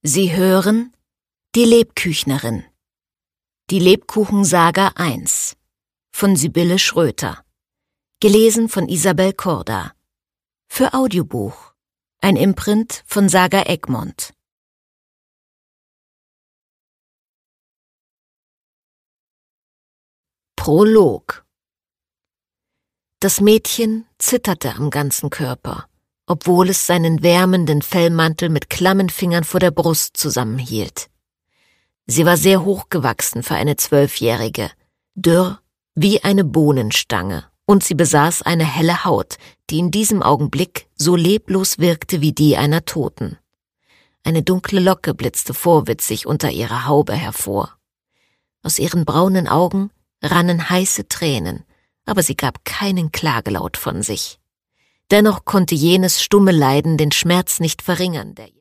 Sie hören die Lebküchnerin. Die Lebkuchensaga 1 von Sibylle Schröter. Gelesen von Isabel Korda. Für Audiobuch. Ein Imprint von Saga Egmont. Prolog. Das Mädchen zitterte am ganzen Körper, obwohl es seinen wärmenden Fellmantel mit klammen Fingern vor der Brust zusammenhielt. Sie war sehr hochgewachsen für eine 12-Jährige, dürr wie eine Bohnenstange, und sie besaß eine helle Haut, die in diesem Augenblick so leblos wirkte wie die einer Toten. Eine dunkle Locke blitzte vorwitzig unter ihrer Haube hervor. Aus ihren braunen Augen rannen heiße Tränen, aber sie gab keinen Klagelaut von sich. Dennoch konnte jenes stumme Leiden den Schmerz nicht verringern, der